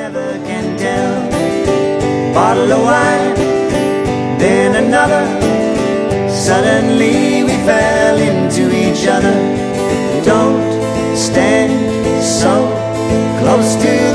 never can tell. Bottle of wine, then another. Suddenly we fell into each other. Don't stand so close to